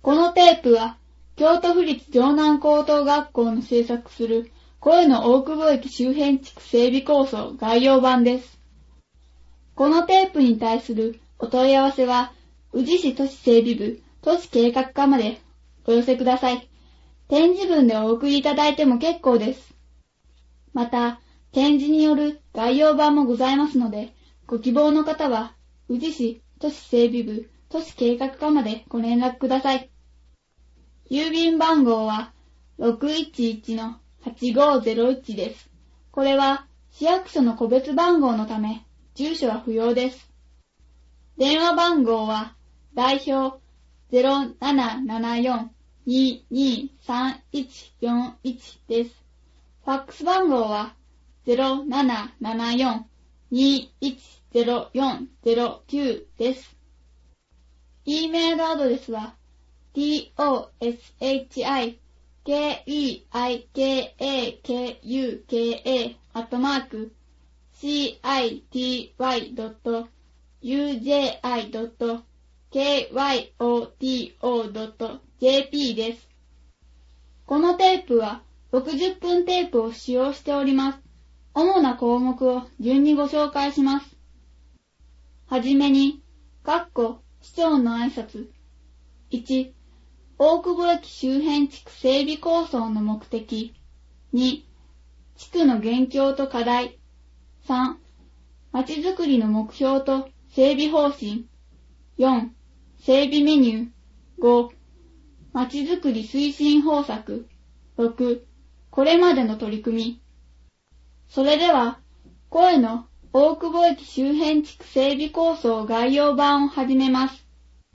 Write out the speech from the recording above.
このテープは、京都府立城南高等学校の制作する声の大久保駅周辺地区整備構想概要版です。このテープに対するお問い合わせは、宇治市都市整備部都市計画課までお寄せください。展示文でお送りいただいても結構です。また、展示による概要版もございますので、ご希望の方は、宇治市都市整備部都市計画課までご連絡ください。郵便番号は 611-8501 です。これは市役所の個別番号のため、住所は不要です。電話番号は代表 0774-223141 です。ファックス番号は 0774-210409 です。E メールアドレスはtoshika@city.uji.kyoto.jp です。このテープは60分テープを使用しております。主な項目を順にご紹介します。はじめに、市長の挨拶。1、大久保駅周辺地区整備構想の目的。2、地区の現況と課題。3、まちづくりの目標と整備方針。4、整備メニュー。5、まちづくり推進方策。6、これまでの取り組み。それでは、声の大久保駅周辺地区整備構想概要版を始めます。